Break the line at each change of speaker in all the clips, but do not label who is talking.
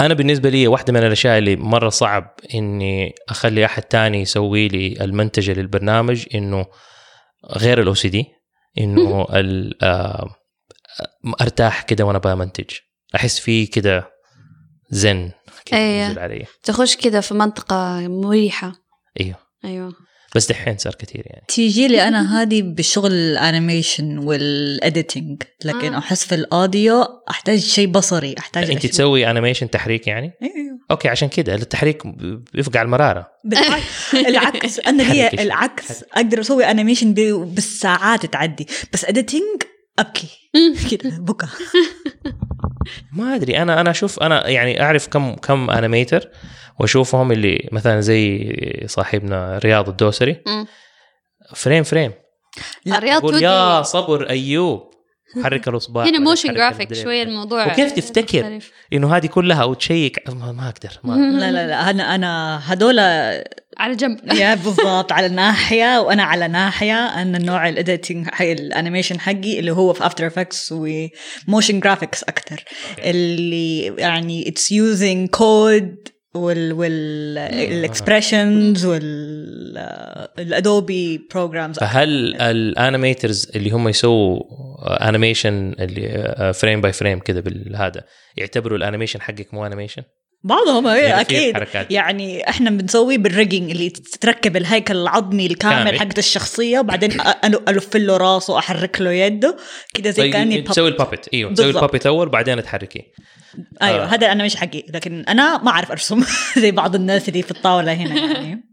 انا بالنسبه لي واحده من الاشياء اللي مره صعب اني اخلي احد تاني يسوي لي المنتج للبرنامج انه غير الاو سي دي، انه ارتاح كده وانا بمنتج، احس فيه كده زن كده ينزل علي،
تخش كده في منطقه مريحه. ايوه
بس دحين صار كتير يعني.
تيجي لي أنا هذه بالشغل الانيميشن والإديتنج، لكن أحس في الأوديو أحتاج شيء بصري، أحتاج
أنت تسوي انيميشن تحريك يعني؟
أيوه.
أوكي، عشان كده التحريك بيفقع المرارة.
العكس أنا لي العكس، أقدر أسوي انيميشن بالساعات تعدي، بس إديتنج أبكي كده بكى.
ما أدري، أنا أشوف، أنا يعني أعرف كم انيميتر واشوفهم اللي مثلا زي صاحبنا رياض الدوسري فريم
الرياض
يا صبر ايوب حرك الاصبع
هنا موشن جرافيك شويه الموضوع،
وكيف تفتكر انه هذه كلها او تشيك؟ ما اقدر
لا انا هذول
على جنب
يا بالضبط على ناحيه وانا على ناحيه. انا النوع الاديتنج حق الانيميشن حقي اللي هو في افتر افكتس وموشن جرافيكس اكتر، اللي يعني اتس يوزينج كود والاكسبريشنز والادوبي بروجرامز.
فهل الانيميترز اللي هم يسووا انيميشن اللي فريم باي فريم كده بالهذا يعتبروا الانيميشن حقك مو انيميشن؟
بعضهم
يعني
اكيد يعني احنا بنسوي بالريجنج اللي تركب الهيكل العظمي الكامل حق الشخصيه، وبعدين الف له راسه واحرك له يده كده زي كاني
تسوي البابت. ايوه تسوي البابت اول بعدين تحركيه.
ايوه هذا انا مش حقي، لكن انا ما اعرف ارسم زي بعض الناس اللي في الطاوله هنا يعني.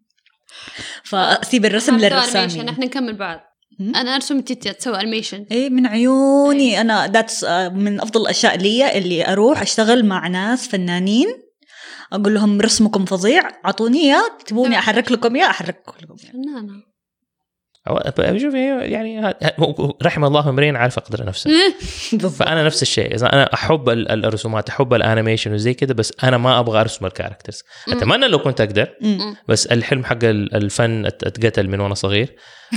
فاسيب الرسم للرسامين.
احنا نكمل بعض. انا ارسم انت تسوي انيميشن.
ايه من عيوني انا. ذاتس من افضل الاشياء لي اللي اروح اشتغل مع ناس فنانين اقول لهم رسمكم فظيع، اعطوني اياه، تبوني احرك لكم اياه احرك لكم
فنانه.
بشوف يعني رحم الله امرئ عارف قدر نفسه. فانا نفس الشيء، اذا انا احب الرسومات احب الانيميشن وزي كده، بس انا ما ابغى ارسم الكاركترز. اتمنى لو كنت اقدر، بس الحلم حق الفن اتقتل من وانا صغير،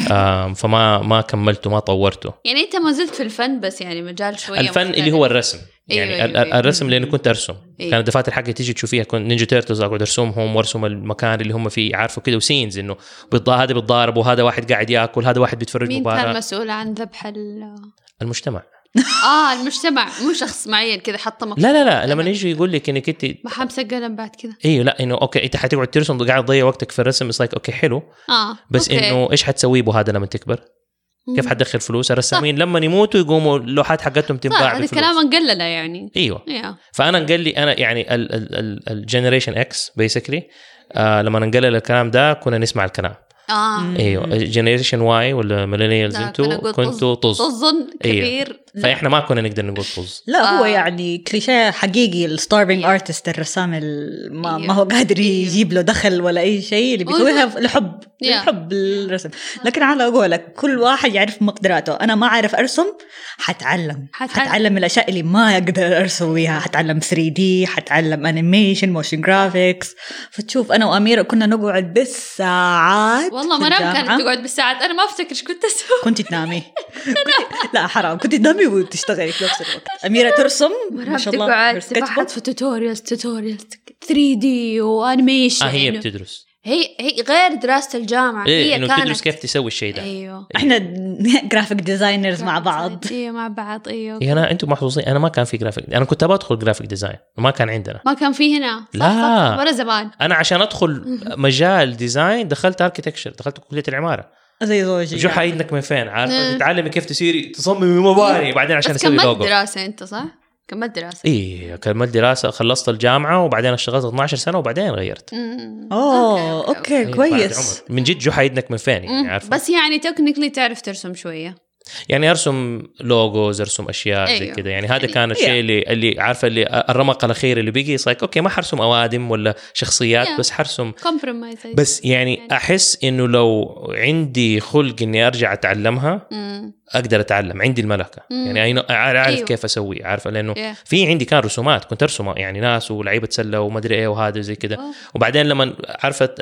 فما كملته ما طورته.
يعني انت ما زلت في الفن بس يعني مجال شويه
الفن مختلف. اللي هو الرسم يعني أيوة. الرسم لأنه كنت أرسم كانت الدفاتر حقي تيجي تشوفيها، كنت نينجا تيرتلز أقعد أرسمهم وأرسم المكان اللي هم فيه عارفه كده، وسينز إنه هذا بيتضارب وهذا واحد قاعد يأكل هذا واحد بيتفرج مباراة.
مين كان مسؤول عن ذبح
المجتمع؟
المجتمع مو شخص معين كده حطمك.
لا لما يجي يقول لك انك انت
ما حمسك قلم بعد كده.
ايوه لا انه اوكي انت حتقعد ترسم قاعد تضيع وقتك في الرسم، لايك اوكي حلو بس أوكي. انه ايش حتسوي به هذا لما تكبر؟ كيف حتدخل فلوس؟ الرسامين لما يموتوا يقوموا اللوحات حقتهم تنباع
بفلوس. هذا كلام نقلله يعني.
ايوه فانا نقلي انا يعني الجنريشن اكس بيسكلي لما نقلل الكلام ده كنا نسمع الكلام. ايوه جنريشن واي ولا ميلينيالز انتوا كنتوا طزن كبير. أيوة. فاحنا ما كنا نقدر نقول طز.
لا هو يعني كليشيه حقيقي. الستارفينج ارتست الرسام ما هو قادر يجيب له دخل ولا اي شيء، اللي بيسويها لحب الرسم. لكن على اقولك كل واحد يعرف مقدراته. انا ما اعرف ارسم، حتعلم الاشياء اللي ما اقدر اسويها، حتعلم 3D، حتعلم انيميشن، موشن جرافيكس. فتشوف انا واميره كنا نقعد بالساعات.
والله مرام كانت تقعد بالساعات. انا ما افتكر ايش كنت اسوي.
كنت تنامي. لا حرام، كنت تنامي وتشتغلي في نفس الوقت. أميرة ترسم ما شاء الله،
تقعد تبحث في توتوريالز 3D وانيميشن.
هي بتدرس،
هي غير دراسة الجامعة. هي
إنه تدرس كيف تسوي الشيء ده.
أيوه.
إحنا جرافيك ديزاينرز مع بعض.
أيوه مع بعض. أيوه.
أنتم محظوظين، أنا ما كان في جرافيك. أنا كنت بدخل جرافيك ديزاين وما كان عندنا.
ما كان في هنا.
لا.
ولا زمان.
أنا عشان أدخل مجال ديزاين دخلت أركيتكتشر، دخلت كلية العمارة.
زي زوجي.
جو حيدنك من فين عارفة تتعلمي كيف تصيري تصممي مباني بعدين عشان تسوي لوجو.
كملت دراسة أنت صح؟ كملت دراسة.
إيه كملت دراسة، خلصت الجامعة وبعدين اشتغلت 12 سنة وبعدين غيرت.
أوكي كويس.
من جد جو حيدنك من فين يعني عارفة.
بس يعني تكنيكلي تعرف ترسم شوية.
يعني ارسم لوجوز، ارسم اشياء زي كده يعني. هذا كان الشيء اللي عارفه اللي الرمق الاخير اللي بيجي صايك اوكي ما حرسم اوادم ولا شخصيات بس حرسم بس يعني احس انه لو عندي خلق اني ارجع اتعلمها اقدر اتعلم، عندي الملكه يعني اعرف كيف اسوي، عارفه لانه في عندي كان رسومات كنت ارسم يعني ناس ولعيبه سله وما ادري ايه وهذا زي كده. وبعدين لما عرفت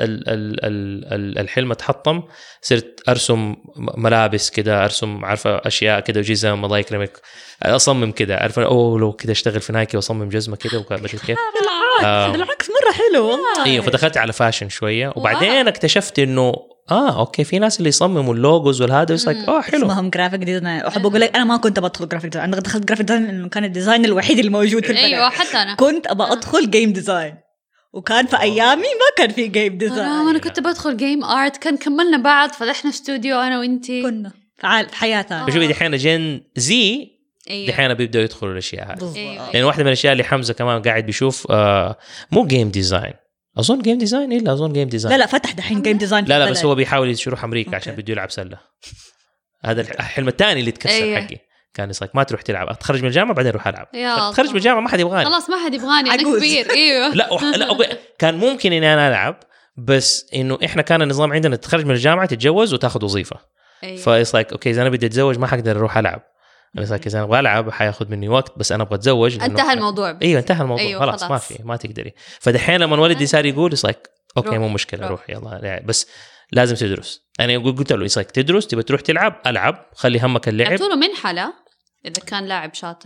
الحلم تحطم صرت ارسم ملابس كده، ارسم عارفه اشياء كده وجزم الله يكرمك اصمم كده، عارفه لو كده اشتغل في نايكي واصمم جزمه كده وبدل كيف.
بالعكس مره حلو والله.
ايوه فدخلت على فاشن شويه وبعدين اكتشفت انه اوكي في ناس اللي يصمموا اللوجوز والهذا بس حلو
اسمهم جرافيك ديزاين. احب اقول لك انا ما كنت بدخل جرافيك ديزاين، انا دخلت جرافيك ديزاين لانه كان الديزاين الوحيد الموجود في البلد.
ايوه حتى انا
كنت ابى ادخل جيم ديزاين وكان في ايامي ما كان في جيم ديزاين.
انا كنت بدخل جيم ارت، كان كملنا بعض فتحنا استوديو انا وانتي
كنا في حياتنا.
شوفي دحين جن زي دحين بيبداوا يدخلوا الاشياء هذه لان واحده من الاشياء اللي حمزه كمان قاعد بيشوف مو جيم ديزاين، اظن جيم ديزاين الا اظن جيم ديزاين
لا فتح دحين جيم ديزاين
لا بس هو بيحاول يروح امريكا عشان بده يلعب سله. هذا الحلم الثاني اللي تكسر حقي كان يصير ما تروح تلعب، اتخرج من الجامعه بعدين اروح العب. اتخرج من الجامعه ما حد يبغاني،
خلاص ما حد يبغاني انا كبير. ايوه
لا كان ممكن اني انا العب بس انه احنا كان النظام عندنا تتخرج من الجامعه تتجوز وتاخذ وظيفه. فايس لايك اوكي اذا انا بدي اتزوج ما حقدر اروح العب، بس اذا انا ابغى العب حياخذ مني وقت، بس انا ابغى اتزوج
انتهى الموضوع.
ايوه انتهى الموضوع خلاص ما في ما تقدري. فدحين لما ولدي صار يقول لايك اوكي مو مشكله روح يلا بس لازم تدرس. انا قلت له لايك تدرس تبي تروح تلعب العب خلي همك اللعب.
قلت له منحه لا اذا كان لاعب شاطر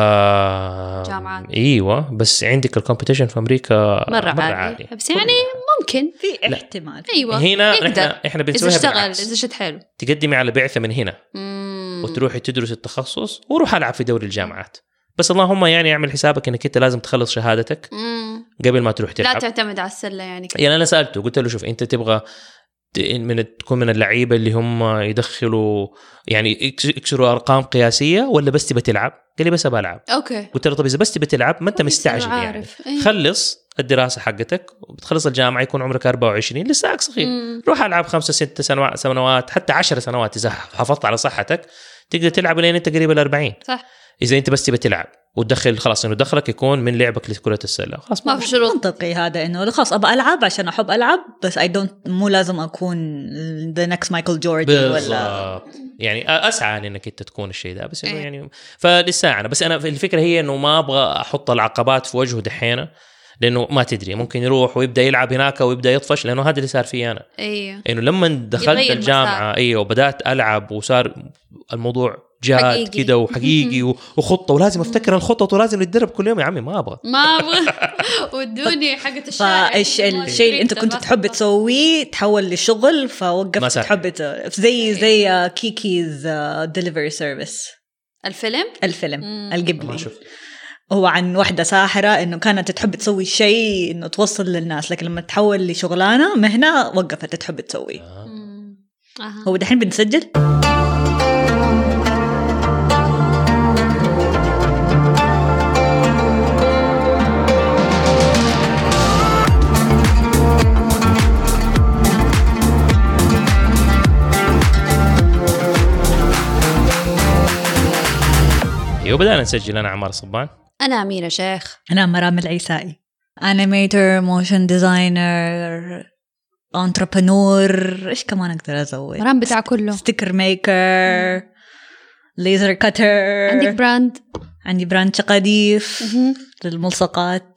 جامعات.
ايوه بس عندك الكومبيتيشن في امريكا
مرة عالي بس يعني ممكن
في احتمال.
ايوه
هنا احنا بنسويها
اذا اشتغل اذا شد حلو
تقدمي على بعثه من هنا وتروحي تدرس التخصص وروح العب في دوري الجامعات. بس اللهم يعني اعمل حسابك انك انت لازم تخلص شهادتك قبل ما تروح تلعب.
لا تعتمد على السله يعني
انا سالته قلت له شوف انت تبغى تكون من اللعيبه اللي هم يدخلوا يعني يكسروا ارقام قياسيه ولا بس تبى تلعب؟ قال لي بس ابى العب.
اوكي
قلت له طب اذا بس تبى تلعب ما انت مستعجل يعني خلص الدراسه حقتك وبتخلص الجامعه يكون عمرك 24 لسه صغير روح العب 5 6 سنوات حتى 10 سنوات اذا حافظت على صحتك تقدر تلعب لين انت قريب ال40
صح.
اذا انت بس تبى تلعب وتدخل خلاص انه دخلك يكون من لعبك لكرة السلة خلاص
ما في شروط.
منطقي هذا انه خلاص ابى العب عشان احب العب بس مو لازم اكون ذا نكست مايكل جوردن ولا
يعني اسعى انك انت تكون الشيء ده بس انه يعني فلسه انا بس انا الفكره هي انه ما ابغى احط العقبات في وجهه دحين لانه ما تدري ممكن يروح ويبدا يلعب هناك ويبدا يطفش لانه هذا اللي صار فيه انا. انه لما دخلت الجامعه وبدات العب وصار الموضوع جاد كده وحقيقي وخطه ولازم افتكر الخطط ولازم نتدرب كل يوم. يا عمي ما ابغى
ودوني حقه الشارع.
فايش الشيء اللي انت كنت تحب تسويه تحول لشغل فوقفت تحب زي كيكيز ديليفري سيرفيس الفيلم القبلي هو عن واحدة ساحرة إنه كانت تحب تسوي شيء إنه توصل للناس لكن لما تحول لشغلانة مهنة وقفت تحب تسوي. هو دحين بنسجل
وبدأنا نسجل. أنا عمار صبان.
أنا أميرة شيخ.
أنا مرام العيسائي. أنيميتر، موشن ديزاينر، انتربرنور، إيش كمان أقدر أزود؟
مرام بتاع كله.
ستيكر ميكر، ليزر كاتر. عندي براند شقاديف للملصقات.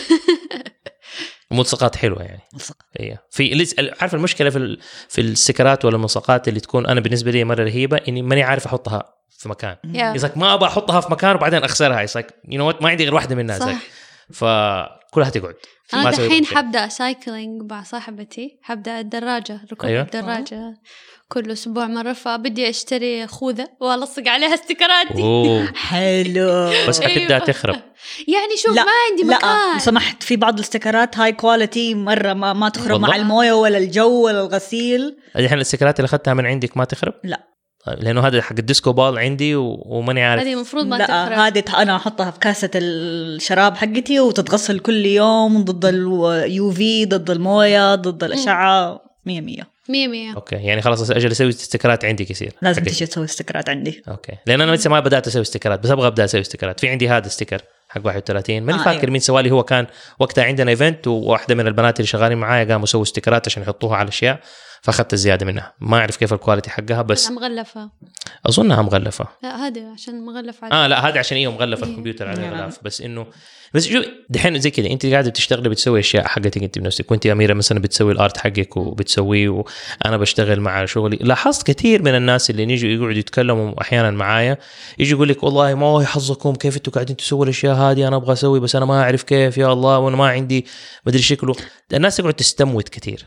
ملصقات حلوة يعني. هي في عارف المشكلة في السكرات ولا الملصقات اللي تكون أنا بالنسبة لي مرة رهيبة إني ماني عارف أحطها في مكان. يسك ما أبغى أحطها في مكان وبعدين أخسرها. يسك ما عندي غير واحدة منها زي فكلها تقعد.
أنا الحين حبدأ سايكلينج مع صاحبتي، حبدأ الدراجة ركوب الدراجة كل أسبوع مرة، فبدي أشتري خوذة وألصق عليها استيكراتي.
حلو.
بس حتبدأ تخرب
يعني شوف ما عندي مكان.
لا سمحت في بعض الاستيكرات هاي كواليتي مرة ما تخرب مع الموية ولا الجو ولا الغسيل.
الحين الاستيكرات اللي أخذتها من عندك ما تخرب؟
لا
لأنه هذا حق الديسكو بال عندي وماني عارف.
هذه المفروض ما
تخرب. هذه أنا أحطها في كاسة الشراب حقتي وتتغسل كل يوم ضد اليو في ضد الموية ضد الأشعة 100.
أوكي يعني خلاص أجل أسوي استيكرات عندي كثير.
لازم تيجي تسوي استيكرات عندي.
أوكي لأن أنا لسه ما بدأت أسوي استيكرات بس أبغى أبدأ أسوي استيكرات. في عندي هذا استيكر حق 31 ماني فاكر مين سوالي. هو كان وقتها عندنا إيفنت وواحدة من البنات اللي شغالين معايا قاموا سووا استيكرات عشان يحطوها على أشياء فاخذت الزياده منها. ما اعرف كيف الكواليتي حقها بس
مغلفه
اظنها مغلفه.
لا هذا عشان مغلف
على لا هذا عشان مغلفه الكمبيوتر على غلاف. بس انه بس شو دحين زي كده انت قاعده بتشتغلي بتسوي اشياء حقتك انت بنفسك. وانت اميره مثلا بتسوي الارت حقك وبتسويه وانا بشتغل مع شغلي. لاحظت كثير من الناس اللي يجوا يقعدوا يتكلموا احيانا معايا يجي يقول لك والله ما هو حظكم كيف انتوا قاعدين تسووا الاشياء هذه انا ابغى اسوي بس انا ما اعرف كيف يا الله وانا ما عندي مدري شكله. الناس تقعد تستموت كثير.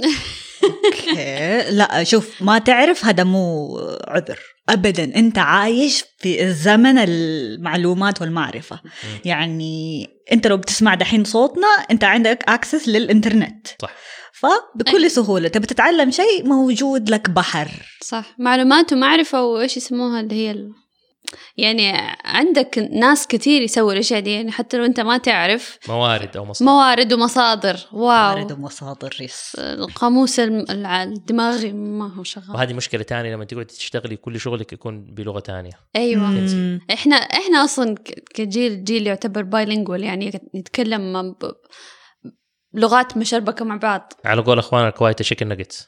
لا شوف ما تعرف هذا مو عذر أبدا. أنت عايش في الزمن المعلومات والمعرفة. يعني أنت لو بتسمع دحين صوتنا أنت عندك أكسس للإنترنت
صح.
فبكل سهولة تبي تتعلم شيء موجود لك بحر.
صح معلومات ومعرفة وإيش يسموها اللي هي يعني عندك ناس كتير يسووا الاشياء دي يعني حتى لو انت ما تعرف.
موارد او مصادر.
موارد ومصادر. واو.
موارد ومصادر. يس.
القاموس الدماغي ما هو شغال.
وهذه مشكلة تانية لما تقعد تشتغلي كل شغلك يكون بلغة تانية.
ايوه. احنا اصلا جيل يعتبر بايلينجوال يعني نتكلم لغات مشربكة مع بعض.
على قول اخواننا الكويت تشيكن ناجتس.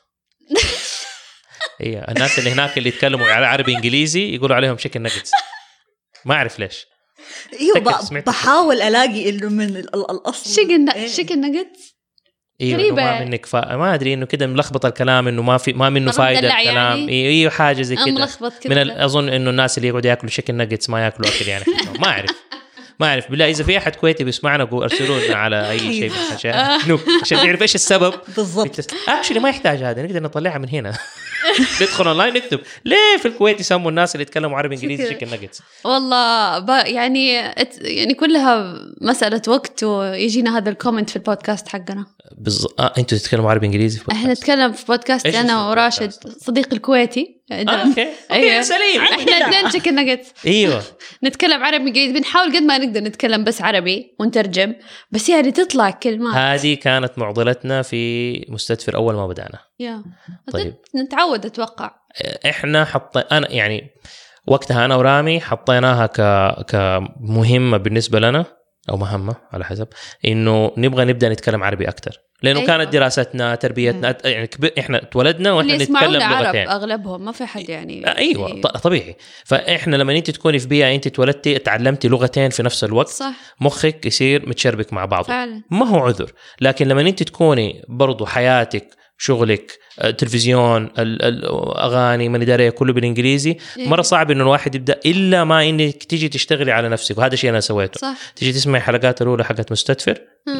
هي الناس اللي هناك اللي يتكلموا على عربي انجليزي يقولوا عليهم شيكن ناجتس. ما اعرف ليش.
ايوه بحاول الاقي انه من الاصل
شيكن ناجتس.
ايوه ما منك ما ادري انه كده ملخبط الكلام انه ما منه فايده الكلام يعني. ايوه حاجه زي كده من اظن انه الناس اللي يقعدوا ياكلوا شيكن ناجتس ما ياكلوا اكل يعني. ما اعرف بالله اذا في احد كويتي بيسمعنا ارسلوا لنا على اي شيء عشان نعرف ايش السبب
بالضبط.
اكشلي ما يحتاج هذا نقدر نطلعها من هنا. ندخل اونلاين نكتب ليه في الكويت يسموا الناس اللي يتكلموا عربي انجليزي شيكن ناجتس.
والله يعني كلها مساله وقت ويجينا هذا الكومنت في البودكاست حقنا.
انتوا تتكلموا عربي انجليزي في
احنا نتكلم في بودكاست انا وراشد صديقي الكويتي.
اوكي ايوه سليم.
احنا اثنين شيكن ناجتس.
ايوه
نتكلم عربي انجليزي بنحاول قد ما نقدر نتكلم بس عربي ونترجم بس يعني تطلع كلمات.
هذه كانت معضلتنا في مستدفر اول ما بدأنا.
طيب نتعود اتوقع.
احنا انا يعني وقتها انا ورامي حطيناها كمهمة بالنسبة لنا او مهمة على حسب انه نبغى نبدأ نتكلم عربي اكتر لانه أيوة. كانت دراستنا تربيتنا يعني احنا اتولدنا واحنا نتكلم لغتين
اغلبهم ما في حد يعني
ايوه طبيعي. فاحنا لما انت تكوني في بيئه انت اتولدتي تعلمتي لغتين في نفس الوقت صح. مخك يصير متشربك مع بعضه فعلا. ما هو عذر. لكن لما انت تكوني برضو حياتك شغلك تلفزيون الاغاني ما ندري كله بالانجليزي مره صعب انه الواحد يبدا الا ما انك تيجي تشتغلي على نفسك. وهذا الشيء انا سويته صح. تيجي تسمعي حلقات الاولى حقت مستدفر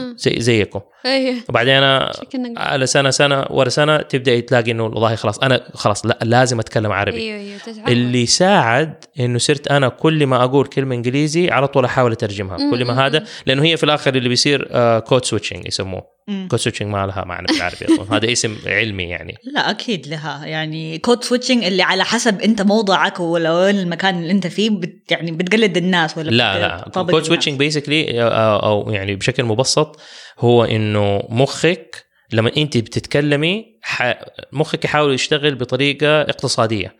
زيكم وبعدين انا على سنه ورا سنه تبدا تلاقي انه والله خلاص لا لازم اتكلم عربي. اللي ساعد انه صرت انا كل ما اقول كلمه انجليزي على طول احاول اترجمها كل ما هذا لانه هي في الاخر اللي بيصير كود سويتشنج يسموه. كود سويتشنج ما لها معنى بالعربي هذا اسم علمي يعني.
لا اكيد لها يعني كود سويتشنج اللي على حسب انت موضعك ولا وين المكان اللي انت فيه يعني بتقلد الناس ولا
لا كود سويتشنج بيسكلي او يعني بشكل مبسط هو انه مخك لما انت بتتكلمي مخك يحاول يشتغل بطريقه اقتصاديه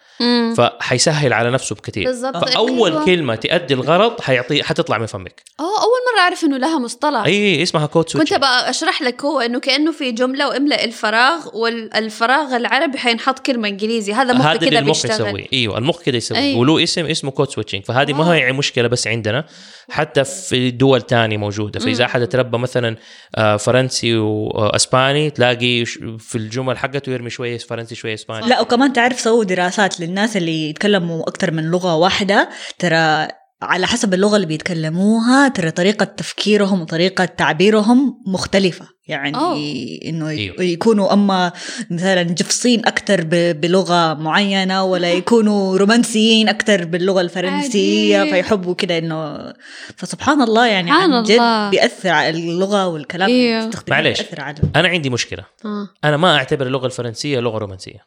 فحيسهل على نفسه بكثير. فاول كلمه تؤدي الغرض حتطلع من فمك.
اول مره اعرف انه لها مصطلح
اسمها كود سويتشنج.
كنت بقى اشرح لك هو انه كانه في جمله واملا الفراغ والفراغ العربي حينحط كلمه انجليزي. هذا مخ كده بيشتغل.
المخ كده يسوي وله اسمه كود سويتشنج. فهذه ما هي مشكله بس عندنا حتى في دول تانية موجوده. فاذا احد تربى مثلا فرنسي واسباني تلاقي في الجمل حقته يرمي شويه فرنسي شويه اسباني.
لا وكمان تعرف سووا دراسات للناس اللي يتكلموا اكثر من لغه واحده ترى على حسب اللغه اللي بيتكلموها ترى طريقه تفكيرهم وطريقه تعبيرهم مختلفه يعني انه يكونوا اما مثلا جفصين اكثر بلغه معينه ولا يكونوا رومانسيين اكثر باللغه الفرنسيه فيحبوا كده انه فسبحان الله يعني عن جد بيأثر على اللغه والكلام اللي بتستخدمه بيأثر على.
انا عندي مشكله انا ما اعتبر اللغه الفرنسيه لغه رومانسيه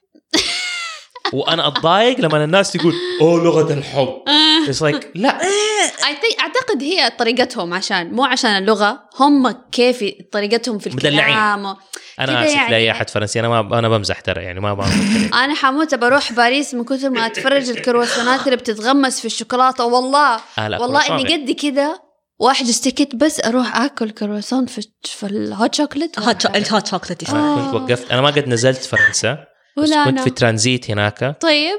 وانا اتضايق لما الناس تقول لغه الحب. لا
اعتقد هي طريقتهم مو عشان اللغه هم كيف طريقتهم في الكلام
انا اسف يعني لاي احد فرنسي انا بمزح ترى يعني ما
انا حموت بروح باريس من كثر ما اتفرج الكرواسونات اللي بتتغمس في الشوكولاته والله اني قد كده واحد استكت بس اروح اكل كرواسون في الهوت شوكليت
الهوت شوكليت
كنت وقفت انا ما قد نزلت فرنسا كنت في ترانزيت هناك.
طيب.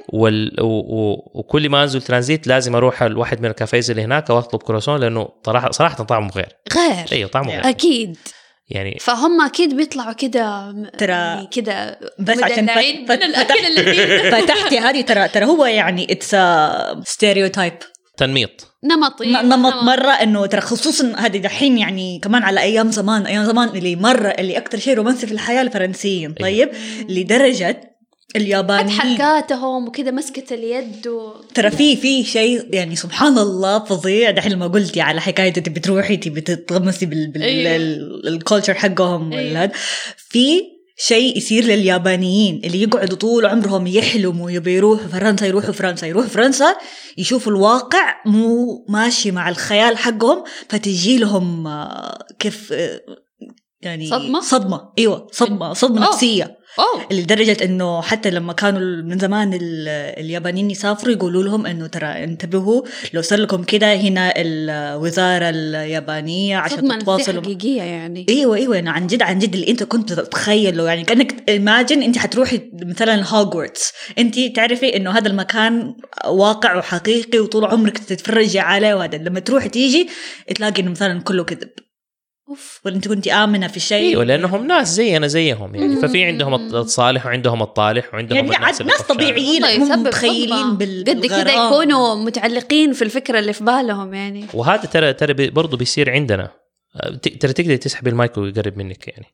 وكل ما انزل ترانزيت لازم اروح لواحد من الكافيز اللي هناك واطلب كرواسون لانه صراحه طعمه غير.
ايوه
طعمه غير
اكيد
يعني.
فهم اكيد بيطلعوا كده
ترى
كده
بس عشان
الاكل اللذيذ.
فتحتي هذه ترى هو يعني اتس ستيريوتايب،
تنميط
نمط مرة إنه ترى خصوصا هذه دحين يعني كمان على أيام زمان اللي أكتر شيء رومانسي في الحياة الفرنسيين. طيب لدرجة اليابانيين
حركاتهم وكذا مسكة اليد
ترى في شيء يعني سبحان الله فظيع. دحين لما قلتي على حكاية تبي تروحي تبي تتغمسي بالكولتشر حقهم ولا في شيء يصير لليابانيين اللي يقعدوا طول عمرهم يحلموا يبي يروحوا فرنسا يشوفوا الواقع مو ماشي مع الخيال حقهم، فتجي لهم كيف يعني صدمة. أيوة صدمة نفسية. اللي لدرجة إنه حتى لما كانوا من زمان اليابانيين يسافروا يقولوا لهم إنه ترى انتبهوا لو صار لكم كده هنا الوزارة اليابانية عشان تتواصلوا.
حقيقية يعني.
أيوة أنا عن جد اللي أنت كنت تتخيله يعني كأنك imagine أنت حتروحي مثلا هوغورتس، أنت تعرفي إنه هذا المكان واقع وحقيقي وطول عمرك تتفرجي عليه، وهذا لما تروحي تيجي تلاقي إنه مثلا كله كذب. وانت كنتي آمنة في الشيء.
ايوه لانهم ناس زينا زيهم يعني. ففي عندهم الصالح وعندهم الطالح وعندهم
يعني ناس طبيعيين هم متخيلين
قد كده يكونوا متعلقين في الفكرة اللي في بالهم يعني.
وهذا ترى برضو بيصير عندنا. ترى تقدر تسحب المايك ويقرب منك يعني.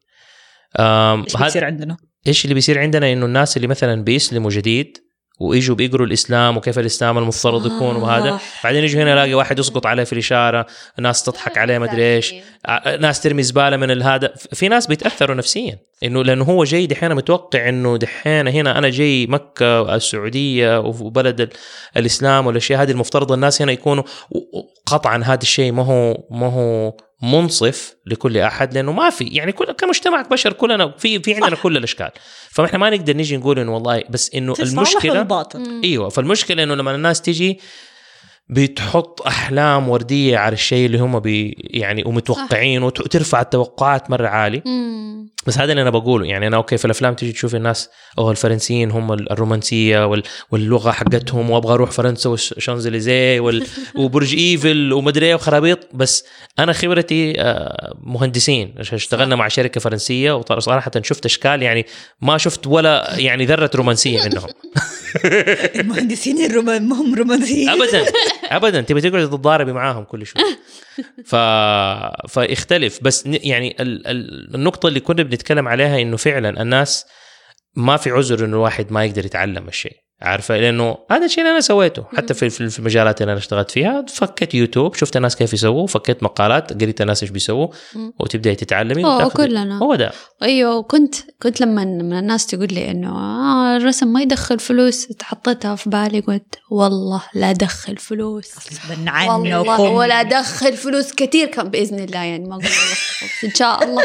ايش بيصير عندنا؟
ايش اللي بيصير عندنا انه الناس اللي مثلا بيسلموا جديد ويجوا بيقروا الإسلام وكيف الإسلام المفترض يكون وهذا، بعدين يجوا هنا يلاقي واحد يسقط عليه في الإشارة، ناس تضحك عليه ما أدري إيش، ناس ترمي زبالة من هذا. في ناس بيتأثروا نفسيا إنه لأنه هو جاي دحين متوقع إنه دحين هنا أنا جاي مكة السعودية وبلد الإسلام والأشياء هذه المفترض الناس هنا يكونوا. قطعا هذا الشيء ما هو منصف لكل أحد، لأنه ما في يعني كمجتمع بشر كلنا في عندنا كل الأشكال. فإحنا ما نقدر نيجي نقول إنه والله بس إنه المشكلة أيوة. فالمشكلة إنه لما الناس تيجي بتحط أحلام وردية على الشيء اللي هم يعني ومتوقعين وترفع التوقعات مرة عالي. بس هذا اللي أنا بقوله يعني. أنا أوكي في الأفلام تيجي تشوف الناس الفرنسيين هم الرومانسية واللغة حقتهم وأبغى أروح فرنسا والشانزليزيه وبرج إيفل ومدري وخرابيط. بس أنا خبرتي مهندسين اشتغلنا مع شركة فرنسية وصراحة شفت أشكال يعني ما شفت ولا يعني ذرة رومانسية منهم.
المهندسين هم رومانسيين
أبدا تبي تقعد تتضاربي معاهم كل شوي. فيختلف. بس يعني النقطة اللي كنا بنتكلم عليها إنه فعلا الناس ما في عذر إنه الواحد ما يقدر يتعلم الشيء، عارفة؟ لأنه هذا الشيء اللي أنا سويته حتى في المجالات اللي أنا اشتغلت فيها. فكيت يوتيوب، شفت الناس كيف يسووا، فكيت مقالات، قريت الناس إيش بيسووا، وتبدأي تتعلمي.
كلنا
هو ده.
أيوه كنت لما الناس تقول لي إنه الرسم ما يدخل فلوس، تحطتها في بالي قلت والله لا دخل فلوس والله ولا دخل فلوس كتير كان بإذن الله يعني. ما أقول إن شاء الله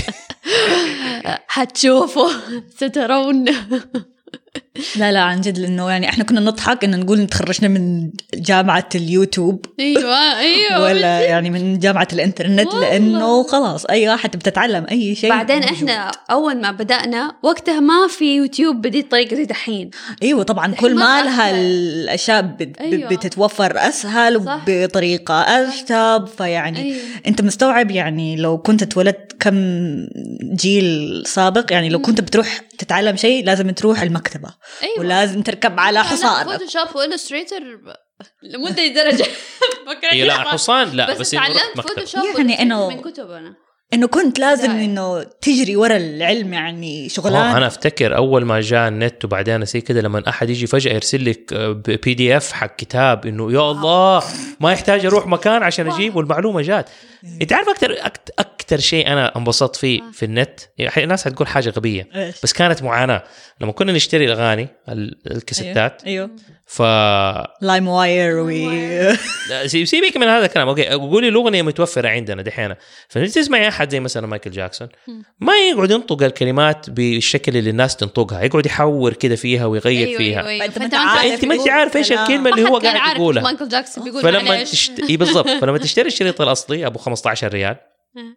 حتشوفوا سترون.
لا عن جد، لأنه يعني إحنا كنا نضحك إن نقول نتخرجنا من جامعة اليوتيوب
أيوة
ولا يعني من جامعة الإنترنت، لأنه خلاص أي واحد بتتعلم أي شيء.
بعدين إحنا أول ما بدأنا وقتها ما في يوتيوب بديت طريقة زي دحين.
أيوة طبعا كل ما لها الأشياء بتتوفر أسهل وبطريقة أشتب. فيعني أنت مستوعب يعني لو كنت اتولدت كم جيل سابق يعني لو كنت بتروح تتعلم شيء لازم تروح المكتبة. ولازم تركب على حصان.
فوتوشوب وإلستريتور لمدة درجة.
لا حصان لا بس
تعلمت فوتوشوب
يعني
من كتبنا.
إنه كنت لازم إنه تجري ورا العلم يعني شغلان.
أنا أفتكر أول ما جاء النت وبعدين أسي كده لما أحد يجي فجأة يرسل لك PDF حق كتاب إنه يا الله ما يحتاج أروح مكان عشان أجيب والمعلومة جات. أنت عارف أكتر شيء أنا انبسطت فيه في النت، يعني الناس هتقول حاجة غبية بس كانت معاناة لما كنا نشتري الأغاني الكاسيتات.
أيوه. لايم واير
سيبك من هذا الكلام. اوكي قولي الاغنيه متوفره عندنا دحين، فتسمعي احد زي مثلا مايكل جاكسون ما يقعد ينطق الكلمات بالشكل اللي الناس تنطقها، يقعد يحور كده فيها ويغير فيها.
انت
ما انت عارف ايش الكلمه اللي هو قاعد يقولها.
مايكل جاكسون بيقول
فلما بالضبط فلما تشتري الشريط الاصلي ابو 15 ريال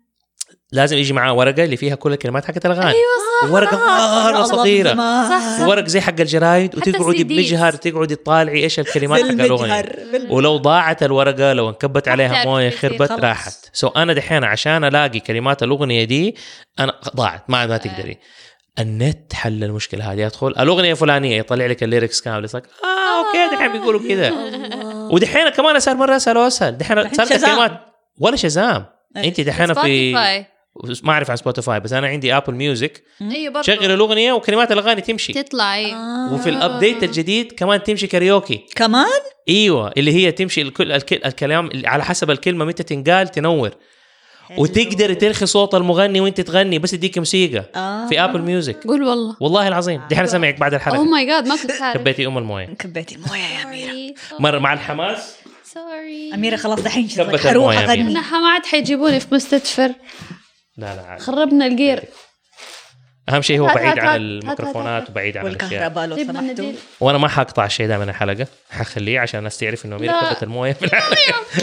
لازم يجي معاه ورقه اللي فيها كل الكلمات حقت الاغاني.
ايوه
ورقه مره صغيره، ورق زي حق الجرايد،
حتى
وتقعدي بمجهر تقعدي تطالعي ايش الكلمات حق الاغنيه. ولو ضاعت الورقه، لو انكبت عليها مويه خربت راحت. انا دحين عشان الاقي كلمات الاغنيه دي انا ضاعت، ما تقدري. النت حل المشكله هذه. ادخل الاغنيه الفلانيه يطلع لك الليركس كامل، يصير اوكي دحين بيقولوا كذا. ودحين كمان صار مره اسهل دحين صار الكلمات ولا شزام. انت دحين في ما اعرف عن سبوتيفاي، بس انا عندي ابل ميوزك. شغل الاغنيه وكلمات الاغاني تمشي تطلع. وفي الابديت الجديد كمان تمشي كاريوكي
كمان.
ايوه اللي هي تمشي الكلام على حسب الكلمه متى تنقال تنور. وتقدر ترخي صوت المغني وانت تغني، بس يديك موسيقى في ابل ميوزك.
قول والله
العظيم دحين سمعك بعد الحلقه.
اوه ماي جاد ما كنت عارف.
كبيتي المويه
يا أميرة.
مره مع الحماس.
سوري
أميرة خلاص دحين
حروح اغني.
انا ما عاد حيجيبوني في مستشفى.
لا
خربنا الجير.
اهم شيء هو بعيد عن الميكروفونات وبعيد عن
الكهرباء لو سمحتوا.
وانا ما حقطع الشيء ده من الحلقه، حخليه عشان الناس تعرف انه أميرة كبت المويه في الحلقه.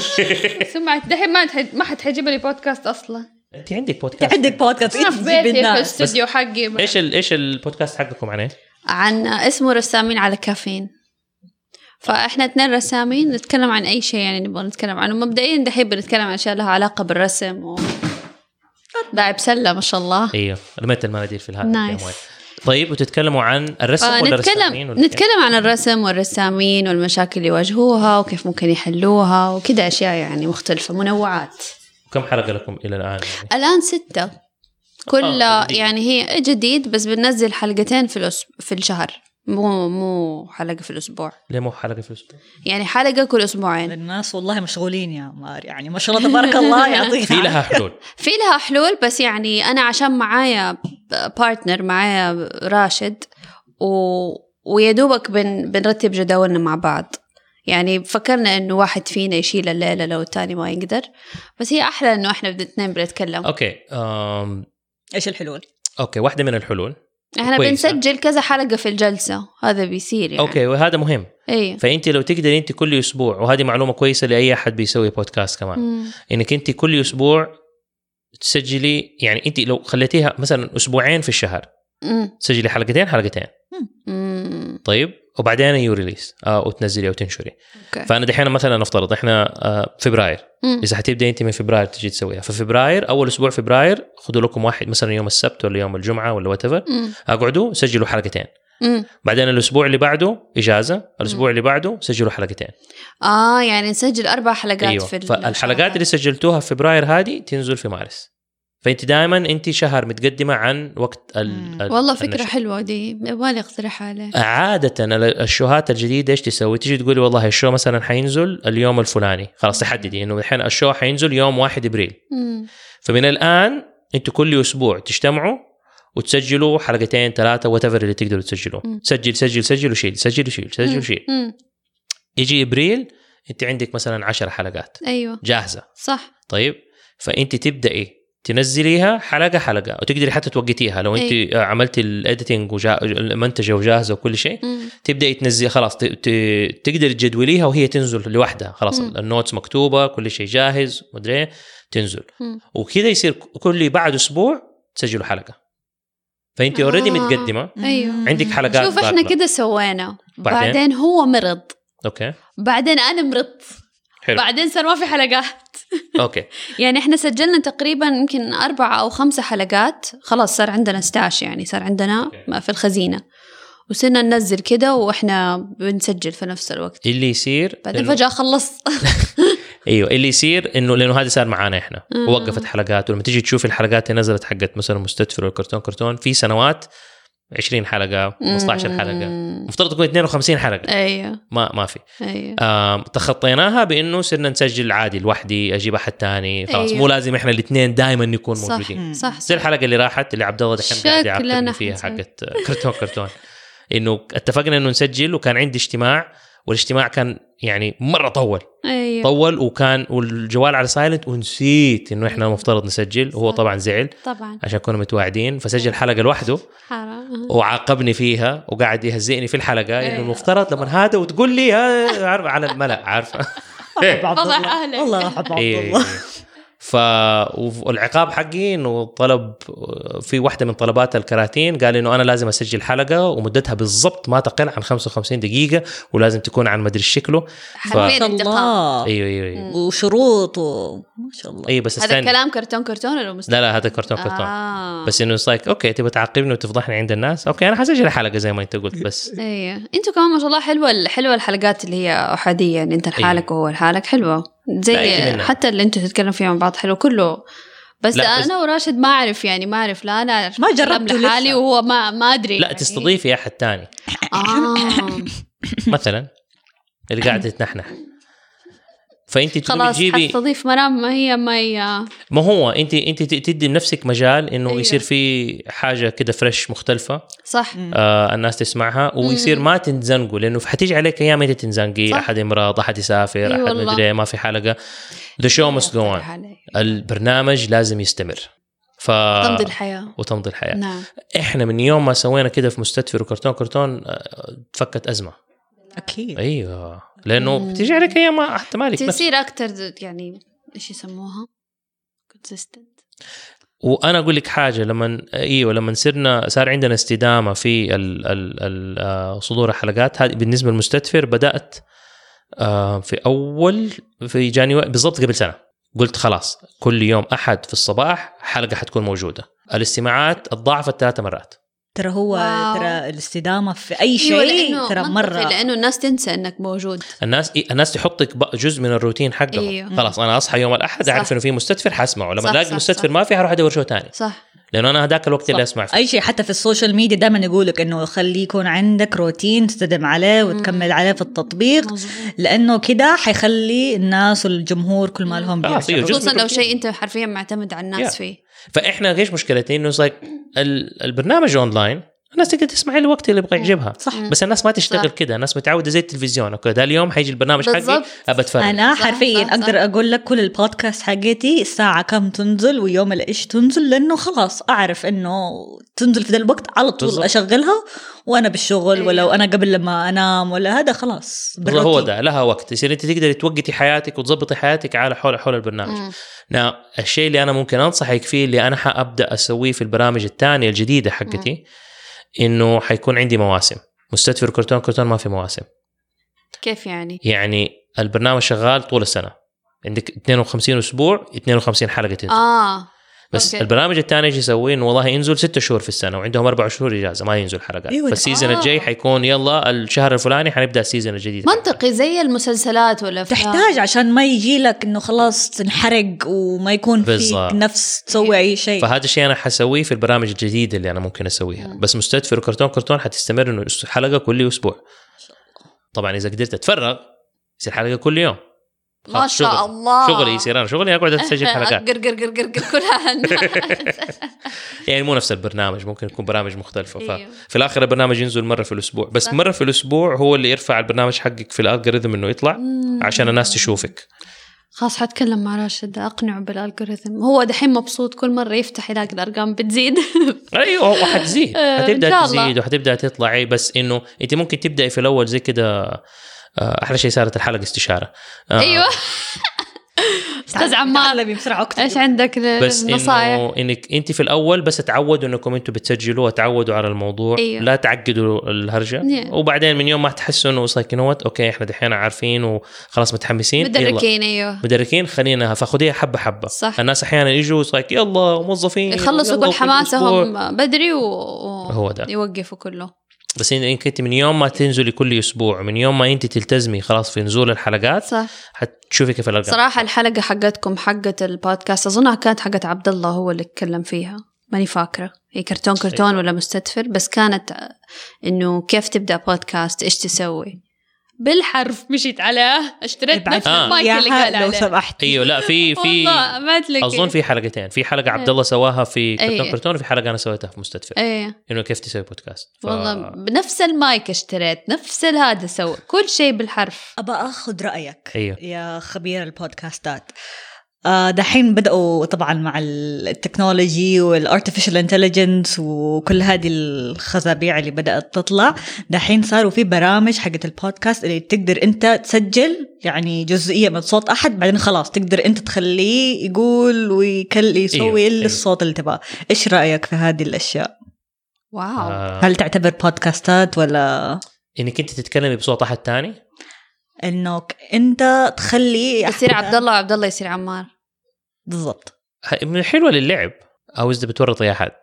سمعت دحين ما حد حيجيب لي بودكاست اصلا.
انت عندك بودكاست؟
عندك بودكاست
في بيتي في الاستوديو حقي.
ايش البودكاست حقكم عن ايه؟
عن اسمه رسامين على كافين. فاحنا 2 رسامين نتكلم عن اي شيء يعني نبغى نتكلم عنه. مبدئيا دحين بنتكلم عن اشياء لها علاقه بالرسم داعي بسله ما شاء الله.
ايوه رميت المناديل في هذا. طيب وتتكلموا عن الرسم ولا الرسامين؟
نتكلم عن الرسم والرسامين والمشاكل اللي يواجهوها وكيف ممكن يحلوها وكذا اشياء يعني مختلفه منوعات.
كم حلقه لكم الى الان؟
الان 6 كل يعني هي جديد، بس بننزل 2 حلقات في الشهر، مو حلقة في الأسبوع.
ليه مو حلقة في الأسبوع؟
يعني حلقة كل أسبوعين.
الناس والله مشغولين يا مار، يعني ما شاء الله تبارك الله يعطيك.
في لها حلول.
في لها حلول، بس يعني أنا عشان معايا بارتنر، معايا راشد ويدوبك بنرتب جداولنا مع بعض. يعني فكرنا إنه واحد فينا يشيل الليلة لو التاني ما يقدر، بس هي أحلى إنه إحنا الاثنين بنتكلم.
أوكي.
إيش الحلول؟
أوكي واحدة من الحلول
احنا كويسة. بنسجل كذا حلقة في الجلسة، هذا بيصير يعني.
اوكي وهذا مهم.
ايه.
فانت لو تقدري انت كل اسبوع، وهذه معلومة كويسة لاي احد بيسوي بودكاست كمان، انك انت كل اسبوع تسجلي. يعني انت لو خليتيها مثلا اسبوعين في الشهر تسجلي حلقتين. طيب وبعدين يوريليس وتنزلي او تنشري. فانا دحين مثلا نفترض احنا فبراير، اذا حتبدا انت من فبراير تجي تسويها في فبراير، اول اسبوع فبراير خذوا لكم واحد مثلا يوم السبت ولا يوم الجمعه ولا واتيفر، اقعدوا سجلوا 2 حلقات. بعدين الاسبوع اللي بعده اجازه، الاسبوع اللي بعده سجلوا 2 حلقات.
يعني نسجل 4 حلقات.
أيوة. فالحلقات اللي سجلتوها في فبراير هذه تنزل في مارس. فانت دائما انت شهر متقدمه عن وقت
والله فكره النشر. حلوه دي، بالي اقترح عليه.
عاده الشوهات الجديده ايش تسوي؟ تيجي تقولي والله الشو مثلا حينزل اليوم الفلاني، خلاص تحددي انه الحين الشو حينزل يوم 1 ابريل. فمن الان انتوا كل اسبوع تجتمعوا وتسجلوا 2 3 واتيفر اللي تقدروا تسجلوه. سجل وشيل، سجل وشيل. يجي ابريل انت عندك مثلا 10 حلقات.
ايوه
جاهزه صح. طيب فانت تبداي تنزليها حلقة وتقدري حتى توقتيها لو انت عملتي الاديتنج والمنتجة وجاهزة وكل شيء. تبدأي تنزلي خلاص تقدري تجدوليها وهي تنزل لوحدها خلاص. النوتس مكتوبة كل شيء جاهز مدري تنزل. وكذا يصير كل بعد أسبوع تسجلوا حلقة. فانت اوريدي متقدمة.
أيوه.
عندك حلقات.
شوف احنا كده سوينا بعدين هو مرض.
اوكي.
بعدين انا مرضت. حلو. بعدين صار ما في حلقات.
اوكي.
يعني احنا سجلنا تقريبا يمكن 4 أو 5 حلقات، خلاص صار عندنا ستاش، يعني صار عندنا في الخزينة، وصرنا ننزل كده واحنا بنسجل في نفس الوقت.
اللي يصير
بعدين فجأة خلص.
ايوه اللي يصير انه لانه هذا صار معانا احنا ووقفت حلقات. ولما تيجي تشوف الحلقات اللي نزلت حقت مثلا مستدفر والكرتون في سنوات 20 حلقة 15 حلقة مفترض تكون 52 حلقة.
ايوه
ما في.
ايوه.
تخطيناها بانه صرنا نسجل عادي لوحدي، اجيب احد تاني خلاص. مو لازم احنا الاثنين دائما نكون موجودين.
صح.
زي الحلقة اللي راحت اللي عبد الله دحين قاعد يعبرني فيها حقت كرتون انه اتفقنا انه نسجل، وكان عندي اجتماع، والاجتماع كان يعني مرة طول.
أيوه.
طول وكان والجوال على سايلنت ونسيت انه احنا مفترض نسجل. وهو طبعا زعل
طبعا
عشان كنا متواعدين، فسجل حلقة لوحده وعاقبني فيها وقاعد يهزئني في الحلقة انه المفترض لما هذا وتقول لي عارف على الملأ عارفة.
والله أحب عبد الله.
والعقاب حقي انه طلب في واحده من طلبات الكراتين، قال انه انا لازم اسجل حلقه ومدتها بالضبط ما تقل عن 55 دقيقه ما تكون عن مدري شكله.
ما شاء
الله. ايوه
وشروط ما شاء الله.
ايوه بس
هذا كلام كرتون ولا مستوى؟
لا هذا كرتون. بس انه لايك اوكي تبغى تعاقبني وتفضحني عند الناس، اوكي انا حسجل حلقه زي ما انت قلت. بس
ايوه انتوا كمان ما شاء الله حلوه الحلقات اللي هي احاديه، يعني انت لحالك وهو لحالك، حلوه زي حتى اللي انتوا تتكلم فيها مع بعض حلو كله. بس انا وراشد ما اعرف لا انا
ما جربت
لحالي وهو ما ادري.
لا
يعني
تستضيفي احد تاني مثلا اللي قاعد يتنحنح، فانت
تجيبي حتضيف مرام ما
هو انت تدي لنفسك مجال انه أيوه. يصير في حاجه كده فريش مختلفه،
صح.
الناس تسمعها ويصير ما تنزنقوا، لانه حتيجي عليك ايام انت تنزنقي، احد مرض، احد يسافر، أيوه احد مدري ما في حلقه. The show must go on. البرنامج لازم يستمر. وتمضي الحياه.
نعم.
احنا من يوم ما سوينا كده في مستدفر وكرتون تفكت ازمه
اكيد.
ايوه لانه بتيجي عليك ايام ما حتى مالك
تصير اكتر، يعني ايش يسموها consistent.
وانا اقول لك حاجه، لما صار عندنا استدامه في صدور الحلقات هذه بالنسبه للمستدفر، بدات في جانيوري بالضبط قبل سنه قلت خلاص كل يوم أحد في الصباح حلقه حتكون موجوده. الاستماعات اتضاعفت 3 مرات.
ترى ترى الاستدامه في اي شيء ترى مره،
لانه الناس تنسى انك موجود.
الناس تحطك جزء من الروتين حقهم.
أيوه.
خلاص انا اصحى يوم الاحد اعرف انه في مستدفر حاسمعه، لما الاقي مستدفر ما في هروح ادور شو ثاني.
صح.
لانه انا هذاك الوقت اللي اسمع فيه.
اي شيء حتى في السوشيال ميديا دائما يقولك انه خلي يكون عندك روتين تستدم عليه وتكمل عليه في التطبيق، لانه كده حيخلي الناس والجمهور كل ما لهم
خصوصا لو شيء انت حرفيا معتمد على الناس فيه.
فاحنا ايش مشكلتي انه البرنامج اونلاين الناس تقدر تسمع الوقت اللي يبغى يعجبها.
صح.
بس الناس ما تشتغل كده، الناس متعوده زي التلفزيون. اوكي ده اليوم حيجي البرنامج حقي ابتفرج.
انا حرفيا اقدر اقول لك كل البودكاست حقتي الساعه كم تنزل ويوم ايش تنزل، لانه خلاص اعرف انه تنزل في ذا الوقت على طول. اشغلها وانا بالشغل ولو انا قبل لما انام ولا هذا خلاص
هو ده لها وقت يصير انت تقدري توقتي حياتك وتظبطي حياتك على حول البرنامج. الشيء اللي انا ممكن انصحك فيه اللي انا حابدا اسويه في البرامج الثانيه الجديده حقتي إنه حيكون عندي مواسم. مستدفر كرتون ما في مواسم.
كيف يعني؟
يعني البرنامج شغال طول السنة، عندك 52 أسبوع 52 حلقة تنزل. بس أوكي. البرنامج الثاني يجي يسوي إنه والله ينزل 6 شهور في السنة وعندهم 4 شهور إجازة ما ينزل حلقات. فالسيزن الجاي حيكون يلا الشهر الفلاني حنبدأ السيزن الجديد.
منطقي زي المسلسلات ولا
تحتاج عشان ما يجي لك إنه خلاص تنحرق وما يكون في نفس تسوي أي شيء.
فهذا الشيء أنا حسويه في البرامج الجديدة اللي أنا ممكن أسويها. بس مستدفر وكرتون حتستمر إنه حلقة كل أسبوع. طبعا إذا قدرت أتفرغ يصير حلقة كل يوم.
ما شاء الله.
شغلي يصير أنا شغلي أقعد أسجل حلقات
قر كلها
يعني مو نفس البرنامج، ممكن يكون برامج مختلفة. ففي الآخر البرنامج ينزل مرة في الأسبوع بس. مرة في الأسبوع هو اللي يرفع البرنامج حقك في الألغوريثم إنه يطلع عشان الناس تشوفك.
خلاص حتكلم مع راشد أقنعه بالألغوريثم. هو دحين مبسوط كل مرة يفتح يلاقي الأرقام بتزيد.
أيوه وحتزيد هتبدأ تزيد وحتبدأ تطلعي. بس إنه أنت ممكن تبدأي في الأول زي كده. أحلى شيء صارت الحلقة استشارة.
أيوه استاذ عمار ايش عندك
نصائح؟ انك انت في الاول بس تعودوا انكم انتم بتسجلوا وتعودوا على الموضوع.
أيوه.
لا تعقدوا الهرجه. وبعدين من يوم ما تحسوا انه سايكنوت اوكي احنا دحين عارفين وخلاص متحمسين
مدركين. ايوه
مدركين خلينا فاخذيها حبه حبه.
صح.
الناس احيانا يجوا يلا موظفين
يخلصوا كل حماسهم بدري
هو ده
يوقفوا كله.
بس إنك أنت من يوم ما تنزلي كل أسبوع، من يوم ما أنت تلتزمي خلاص في نزول الحلقات
صح.
هتشوفي كيف الأرقام.
صراحة الحلقة حقتكم حقة البودكاست أظنها كانت حقة عبد الله هو اللي اتكلم فيها، ماني فاكرة هي كرتون ولا مستدفر، بس كانت إنه كيف تبدأ بودكاست إيش تسوي بالحرف. مشيت على اشتريت نفس المايك اللي قال
لو سمحت.
ايوه لا في اظن في حلقتين. في حلقه عبد الله سواها في كرتون وفي حلقه انا سويتها في مستدفر. انه كيف تسوي بودكاست.
والله بنفس المايك اشتريت نفس هذا سوى كل شيء بالحرف.
ابى اخذ رايك
أيوه.
يا خبير البودكاستات. دحين بدأوا طبعا مع التكنولوجي والارتفيشال انتليجنس وكل هذه الخزابيع اللي بدأت تطلع. دحين صاروا في برامج حقت البودكاست اللي تقدر انت تسجل يعني جزئية من صوت احد، بعدين خلاص تقدر انت تخليه يقول يسوي الصوت اللي تبغاه. ايش رأيك في هذه الاشياء؟
واو.
هل تعتبر بودكاستات ولا
انك انت تتكلمي بصوت احد تاني؟
انك انت تخلي
يصير عبد الله وعبد الله يصير عمار.
بالضبط.
حلوة للعب او اذا بتورط اي احد.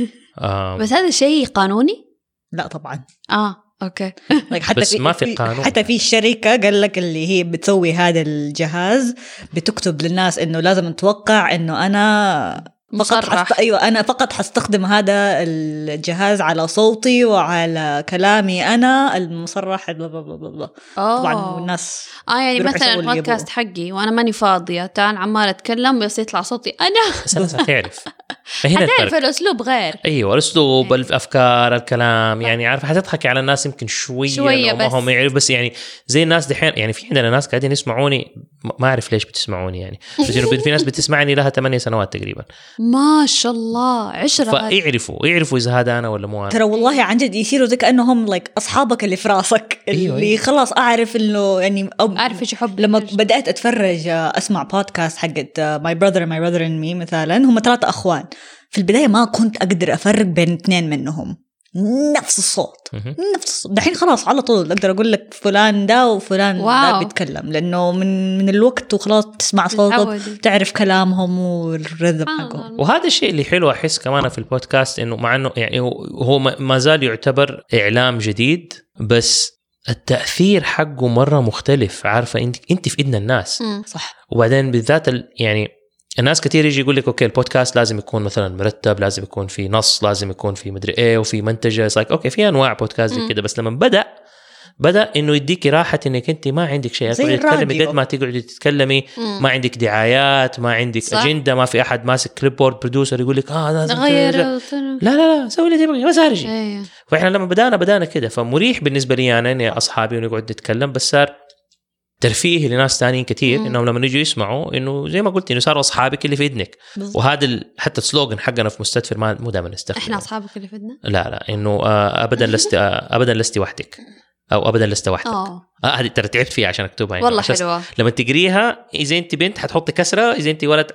بس هذا شيء قانوني؟
لا طبعا.
اوكي.
حتى
بس ما في قانون.
حتى في الشركة قال لك اللي هي بتسوي هذا الجهاز بتكتب للناس انه لازم نتوقع انه انا فقط أنا فقط حستخدم هذا الجهاز على صوتي وعلى كلامي أنا المصرح بلا بلا بلا بلا. طبعا الناس
يعني مثلا البودكاست حقي وأنا ماني فاضية تعال عمال أتكلم بس يطلع صوتي أنا
بس هتعرف هنا
هتعرف الأسلوب غير.
أيوة الأسلوب الأفكار الكلام يعني عارف حتضحكي على الناس يمكن شوية
بس
هم يعرف بس يعني زي الناس دحين يعني في عندنا ناس قاعدين يسمعوني ما أعرف ليش بتسمعوني يعني بس في ناس بتسمعني لها 8 سنوات تقريبا
ما شاء الله 10
فيعرفوا إذا هذا أنا ولا مو أنا.
ترى والله عن جد يصيروا زي كأنهم أصحابك اللي في راسك اللي خلاص أعرف إنه يعني
أعرف إيش أحب.
لما بدأت أتفرج أسمع بودكاست حقت My Brother and Me مثلا هم 3 أخوان في البداية ما كنت أقدر أفرق بين 2 منهم نفس الصوت دحين خلاص على طول أقدر أقول لك فلان ده وفلان ده بيتكلم لأنه من الوقت وخلاص تسمع صوتهم تعرف كلامهم والرذم حقهم.
وهذا الشيء اللي حلو أحس كمان في البودكاست إنه مع إنه يعني هو ما زال يعتبر إعلام جديد بس التأثير حقه مرة مختلف. عارفة أنت في إيدنا الناس
صح.
وبعدين بالذات يعني الناس كتير يجي يقول لك أوكي البودكاست لازم يكون مثلا مرتب لازم يكون في نص لازم يكون في مدري إيه وفي منتجة أوكي في أنواع بودكاست كده بس لما بدأ إنه يديك راحة إنك أنت ما عندك شيء تتكلمي قد ما تقعدي تتكلمي ما عندك دعايات ما عندك صح. أجندة ما في أحد ماسك كليبورد برودوسر يقول لك
غير
لا سوي اللي تبغي بس هرجي. فإحنا لما بدأنا كده فمريح بالنسبة لي أنا إني أصحابي ونقعد نتكلم بس صار ترفيه لناس تانيين كتير إنهم لما يجوا يسمعوا إنه زي ما قلت إنه صاروا أصحابك اللي في إذنك. وهذا حتى السلوغن حقنا في مستدفر ما دائما نستخدمه.
إحنا أصحابك اللي في إذنك.
لا إنه أبدا لست وحدك أو أبدا لست وحدك. هذه ترى تعبت فيها عشان أكتبها يعني
والله حلوة.
لما تقريها إذا أنت بنت حتحط كسرة إذا أنت ولد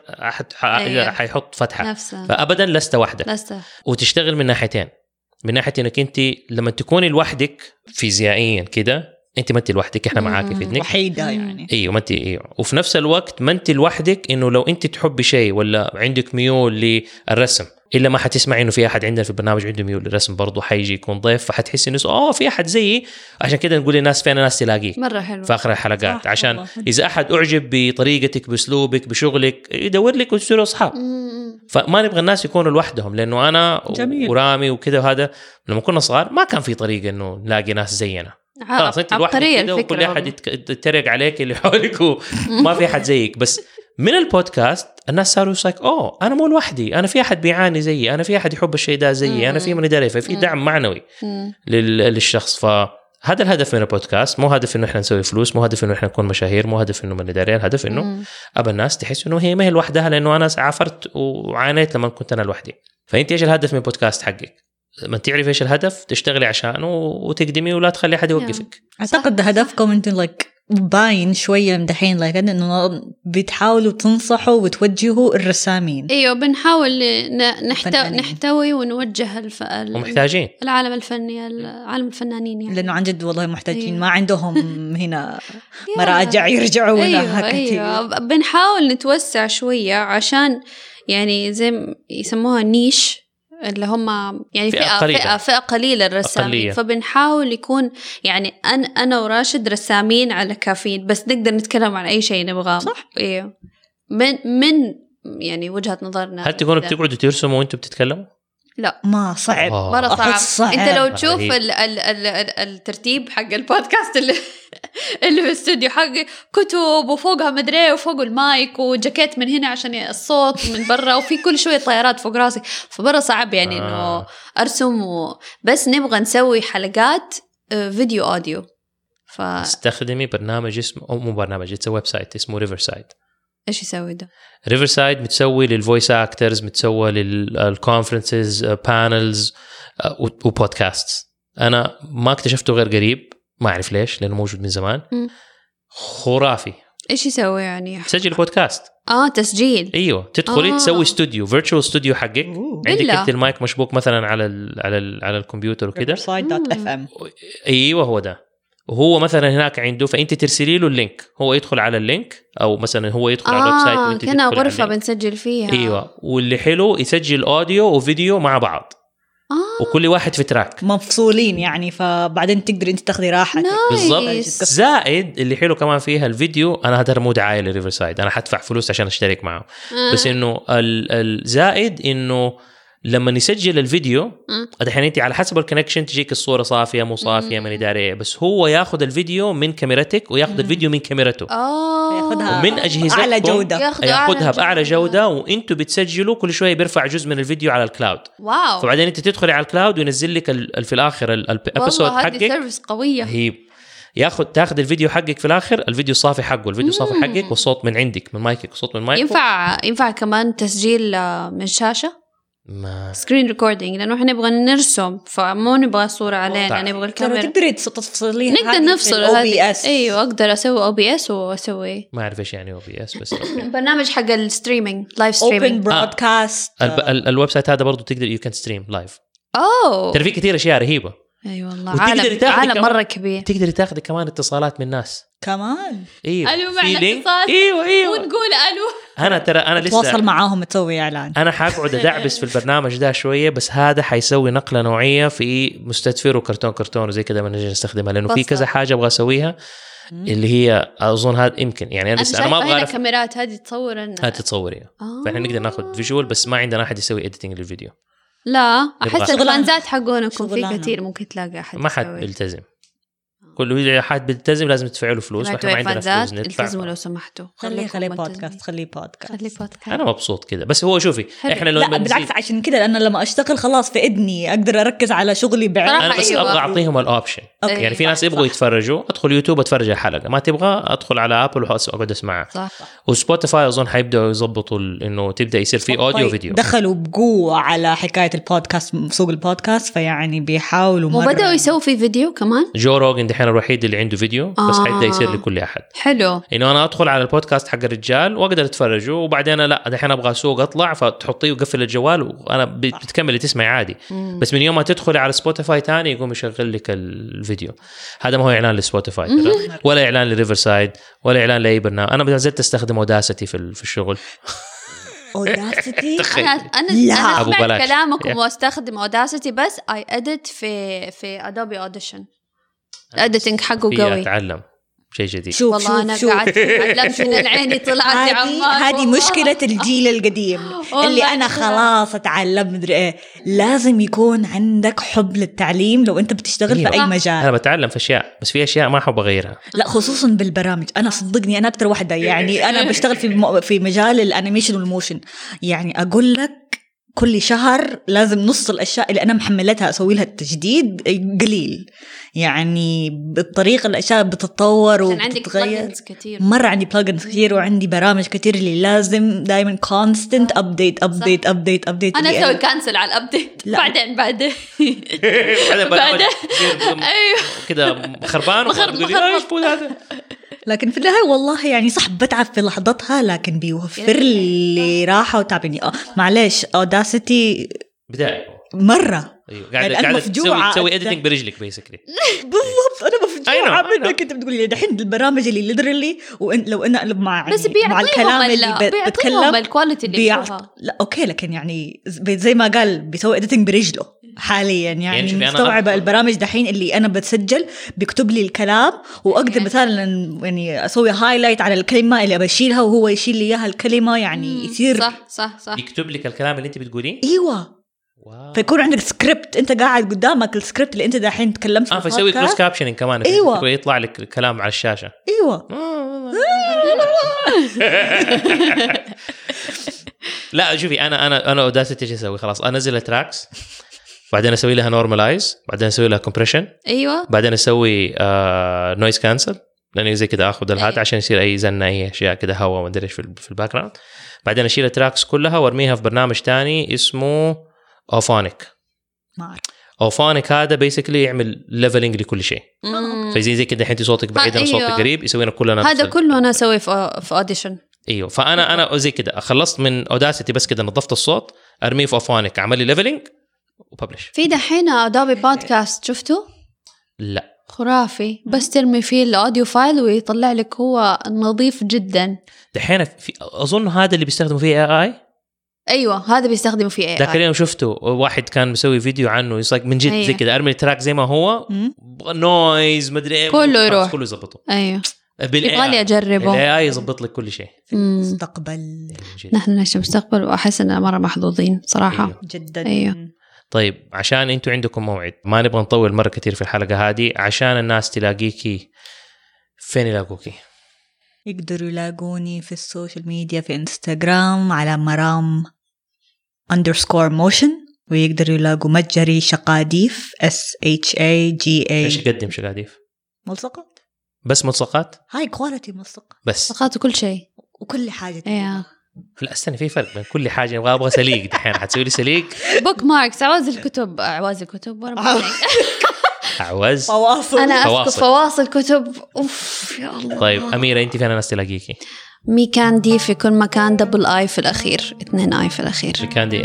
حيحط فتحة
نفسها.
فأبدا لست وحدك وتشتغل من ناحيتين من ناحية إنك أنت لما تكوني لوحدك فيزيائيا كده انت ما انت لوحدك احنا معاكي في اذنك
وحيده يعني
ايوه ما انت وفي نفس الوقت ما انت لوحدك انه لو انت تحبي شيء ولا عندك ميول للرسم الا ما حتسمعي انه في احد عندنا في البرنامج عنده ميول للرسم برضه حيجي يكون ضيف فحتحسي انه في احد زيي. عشان كده نقول للناس فين ناس تلاقيك
مره حلو
في اخر الحلقات عشان اذا احد اعجب بطريقتك باسلوبك بشغلك يدور لك وتصيروا اصحاب. فما نبغى الناس يكونوا لوحدهم لانه انا ورامي وكده وهذا لما كنا صغار ما كان في طريقه انه نلاقي ناس زينا. خلاص انت لوحدك كده وكل احد يتريق عليك اللي حولك وما في احد زيك. بس من البودكاست الناس صاروا انا مو لوحدي انا في احد بيعاني زيي انا في احد يحب الشيء ده زيي انا في من يدري ففي دعم معنوي للشخص. فهذا الهدف من البودكاست مو هدف انه احنا نسوي فلوس مو هدف انه احنا نكون مشاهير مو هدف انه من نداري الهدف انه ابى الناس تحس انه هي ما هي لوحدها لانه انا عافرت وعانيت لما كنت انا لوحدي. فانت ايش الهدف من البودكاست حقك ما تعرف ايش الهدف تشتغلي عشانه وتقدمي ولا تخلي حد يوقفك.
اعتقد هدفكم انتم باين شويه من دحين انه بتحاولوا تنصحوا وتوجهوا الرسامين.
ايوه بنحاول نحتوي ونوجه
ومحتاجين
العالم الفني عالم الفنانين يعني
لانه عن جد والله محتاجين ما عندهم هنا مراجع يرجعوا لها كثير.
بنحاول نتوسع شويه عشان يعني زي يسموها نيش اللي هم يعني فئة قليلة الرسامين. فبنحاول يكون يعني أنا وراشد رسامين على كافيين بس نقدر نتكلم عن أي شيء نبغاه. صح. إيه من يعني وجهة نظرنا.
هل تكونوا بتقعدوا ترسموا وأنتوا بتتكلموا؟
لا
ما صعب
مرة صعب. أنت لو تشوف الترتيب حق البودكاست اللي في الاستوديو حقي كتب وفوقها مدري وفوق المايك وجاكيت من هنا عشان الصوت ومن برا وفي كل شوية طيارات فوق راسي فبرا صعب يعني إنه أرسم بس نبغى نسوي حلقات فيديو أوديو.
استخدمي برنامج اسمه أو مو برنامج ويب سايت اسمه ريفرسايد
ايش يسوي ده؟
ريفرسايد متسوي للفويس اكترز، متسوى للكونفرنسز، بانلز وبودكاست. انا ما اكتشفته غير قريب، ما اعرف ليش لانه موجود من زمان. خرافي.
ايش يسوي يعني؟
تسجل بودكاست.
تسجيل.
ايوه، تدخلي تسوي استوديو، فيرتشوال استوديو حقك. عندك انت المايك مشبوك مثلا على الكمبيوتر وكده.
riverside.fm.
ايوه هو ده. وهو مثلا هناك عنده، فانت ترسلي له اللينك، هو يدخل على اللينك، او مثلا هو يدخل على الويب سايت وانت
كنا غرفه بنسجل فيها.
ايوه، واللي حلو يسجل اوديو وفيديو مع بعض. وكل واحد في تراك
مفصولين يعني، فبعدين تقدر انت تاخذي راحتك.
بالضبط. زائد اللي حلو كمان فيها الفيديو، انا هذا مو دعايه لريفرسايد، انا حدفع فلوس عشان اشترك معه. بس انه الزائد انه لما نسجل الفيديو الحين انت على حسب الكونكشن تجيك الصوره صافيه مو صافيه من اداريه، بس هو ياخذ الفيديو من كاميرتك وياخذ الفيديو من كاميرته،
ياخذها
من اجهزتكم
اعلى جوده،
ياخذها باعلى جوده، وانتوا بتسجلوا كل شويه بيرفع جزء من الفيديو على الكلاود.
واو.
فبعدين انت تدخلي على الكلاود وينزل لك في الاخر الابيسود حقك.
والله هذه سيرفيس قويه.
هي تاخذ الفيديو حقك في الاخر، الفيديو صافي حقه، الفيديو صافي حقك، والصوت من عندك من مايكك وصوت من مايكك.
ينفع كمان تسجيل من شاشه،
ما
سكرين ريكوردينج، لانه احنا نبغى نرسم، فمو نبغى صوره علينا، نبغى الكاميرا.
تقدري تفصليها،
نقدر نفصل هذه. ايوه اقدر اسوي OBS واسوي،
ما اعرف ايش يعني OBS، بس
برنامج حق الستريمينج، لايف ستريمينج،
برودكاست.
الويب سايت هذا برضو تقدر يو كان ستريم لايف. ترى في كثير اشياء رهيبه.
ايوه والله، عالم مره كبير.
تقدري تاخذي كمان اتصالات من الناس
كمان.
ايوه
الو معنا اتصال.
ايوه
ونقول الو.
انا لسه
تواصل معاهم تسوي اعلان.
انا حاقعد ادعبس في البرنامج ده شويه، بس هذا حيسوي نقله نوعيه في مستدفر وكرتون وزي كده، ما نجي نستخدمها لانه في كذا حاجه ابغى اسويها اللي هي اظن هذا يمكن يعني انا ما ابغى اعرف
كاميرات هذه تصور لنا،
هذه تصوريها. فاحنا نقدر ناخذ فيجوال، بس ما عندنا احد يسوي اديتنج للفيديو.
لا احس الفانزات حقهم يكون في كثير، ممكن تلاقي احد
ما حد بيلتزم. كل حد بيلتزم لازم تدفع له فلوس،
واحنا ما عندنا فلوس ندفع. التزموا لو سمحتوا.
خلي بودكاست.
انا مبسوط كده. بس هو شوفي احنا لو
بالعكس، عشان كده انا لما اشتغل خلاص في اذني اقدر اركز على شغلي بعيني.
انا بس ابغى اعطيهم الاوبشن. يعني في ناس يبغوا يتفرجوا، ادخل يوتيوب اتفرج الحلقه، ما تبغى ادخل على ابل واقعد اسمعها.
صح.
وسبوتيفاي اظن حيبداوا يظبطوا انه تبدا يصير في اوديو وفيديو.
دخلوا بقوه على حكايه البودكاست، سوق البودكاست، فيعني بيحاولوا
وبداوا يسووا في فيديو كمان.
جو روغن دحين الوحيد اللي عنده فيديو، بس حيبدا يصير لكل احد.
حلو
انه انا ادخل على البودكاست حق الرجال واقدر اتفرجه، وبعدين لا دحين ابغى اسوق اطلع، فتحطيه وقفل الجوال وانا بتكملي تسمعي عادي. بس من يوم ما تدخلي على سبوتيفاي تاني يقوم يشغل لك الفيديو. هذا ما هو اعلان لسبوتيفاي ولا اعلان لريفرسايد ولا اعلان لاي برنامج. انا ما زلت استخدم اوداسيتي في الشغل.
اوداسيتي
انا سمعت كلامكم واستخدم اوداسيتي، بس اي اديت في ادوبي اوديشن. الاديتنج حقه قوي.
اتعلم شيء جديد.
والله انا قاعد اتعلمت من العين طلعت
هذه مشكله الجيل القديم اللي انا خلاص اتعلم مدري ايه. لازم يكون عندك حب للتعليم لو انت بتشتغل في اي مجال.
انا بتعلم في اشياء، بس في اشياء ما احب اغيرها.
لا خصوصا بالبرامج. انا صدقني انا اكثر واحده، يعني انا بشتغل في مجال الانيميشن والموشن. يعني اقول لك كل شهر لازم نص الأشياء اللي أنا محملتها أسوي لها التجديد قليل. يعني بالطريقة الأشياء بتتطور وبتتغير مرة. عندي بلجنز كتير وعندي برامج كتير اللي لازم دايما constant update.
أنا أسوي كانسل على الأبديت بعدين بعدين
أيوه كده خربان هذا.
لكن في النهاية والله يعني صح بتعب في لحظتها، لكن بيوفر لي راحة وتعبني. معلش أوداسيتي
بداية
مرة.
أيوة. قاعدة تسوي editing برجلك basically.
بالضبط. أنا مفجوعة منك. أنت بتقولي دحين البرامج اللي literally لو أنا مع الكلام اللي بتكلم
الكواليتي اللي
لا أوكي، لكن يعني زي ما قال بيسوي editing برجله حاليا. يعني مستوعبة البرامج دحين اللي أنا بتسجل بيكتب لي الكلام، وأقدر مثلا يعني أسوي هايلايت على الكلمة اللي أبشيلها وهو يشيل لي إياها الكلمة. يعني يصير
صح
يكتب لك الكلام اللي أنت بتقوليه.
أيوة. فيكون عندك سكريبت، انت قاعد قدامك السكريبت اللي انت دحين تكلمت فيه.
فيسوي كلوز كابشنينج كمان.
أيوة.
يطلع لك الكلام على الشاشة.
ايوه.
لا شوفي انا اوداسيتي ايش اسوي؟ خلاص انزل التراكس، بعدين اسوي لها نورمالايز، بعدين اسوي لها كومبريشن.
ايوه.
بعدين اسوي نويز كانسل، لانه زي كده اخذ الهات عشان يصير اي زنه اي اشياء كده هوا ما ادري ايش في الباك جراوند. بعدين اشيل التراكس كلها وارميها في برنامج تاني اسمه اوفونيك. اوفونيك هذا بيسكلي يعمل ليفلنج لكل شيء. فزي كده الحين صوتك بعيد عن صوتك قريب يسوي لنا كلنا
هذا كله انا اسويه في اوديشن.
ايوه فانا زي كده خلصت من اوداسيتي بس كده نظفت الصوت ارميه في اوفونيك عمل لي ليفلنج وببلش.
في دحين ادوبي بودكاست شفته؟
لا
خرافي بس ترمي فيه الاوديو فايل ويطلع لك هو نظيف جدا.
دحين اظن هذا اللي بيستخدموا فيه اي.
ايوه هذا بيستخدموا فيه اي.
ذاك اليوم شفته واحد كان مسوي فيديو عنه يصير من جد زي كده ارمي التراك زي ما هو نويز مدري ايه
كله يروح
كله يظبطه.
ايوه يبغالي اجربه.
الاي يظبط لك كل شيء
في المستقبل.
نحن نعيش مستقبل واحس اننا مره محظوظين صراحه.
أيوه.
جدا.
ايوه.
طيب عشان انتوا عندكم موعد ما نبغى نطول مره كتير في الحلقه هذه عشان الناس تلاقيكي فين يلاقوكي؟
يقدروا يلاقوني في السوشيال ميديا في انستغرام على مرام_motion ويقدروا يلاقوا متجري شقاديف SHAGA.
ايش يقدم شقاديف؟
ملصقات
بس ملصقات
هاي كواليتي ملصق
بس
ملصقات وكل شيء
وكل حاجه.
لا استنى في فرق بين كل حاجه. ابغى سليق دحين حتسوي لي سليق
بوك ماركس اعواز الكتب
اعوز
فواصل.
انا اسكت فواصل كتب اوف يا الله.
طيب اميره انت فين الناس تلاقيكي؟
ميكاندي في كل مكان دبل اي في الاخير 2 اي في الاخير.
ميكاندي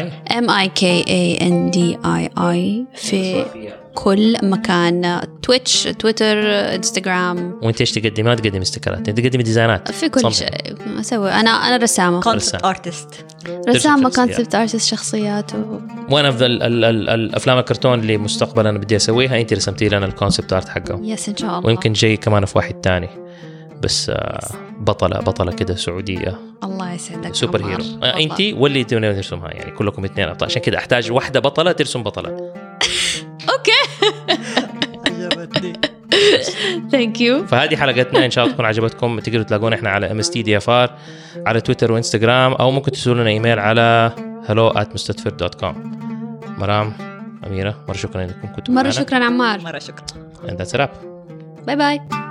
MIKANDII في كل مكان تويتش تويتر انستغرام.
وانت ايش تقدمي؟ ما تقدمي استيكرات انت تقدمي ديزاينات
في كل شيء اسوي. انا رسامه
كونسبت ارتست
رسامه كونسبت ارتست شخصيات
وانا في الافلام الكرتون اللي مستقبلا انا بدي اسويها انت رسمتي لنا الكونسبت ارت حقه.
يس ان شاء الله.
ويمكن جاي كمان في واحد تاني بس بطله كده سعوديه.
الله يسعدك.
سوبر هيرو انت واللي ترسمها يعني كلكم 2 ابطال عشان كده احتاج واحده بطله ترسم بطله.
اوكي
عجبتني.
ثانك يو.
فهذه حلقتنا ان شاء الله تكون عجبتكم. تقدروا تلاقونا احنا على MSTDFR على تويتر وانستغرام او ممكن ترسلوا لنا ايميل على hello@mustadfir.com. مرام أميرة مرة شكرا انكم كنتوا
معنا. مرة شكرا عمار.
مرة شكرا.
And that's a wrap.
باي باي.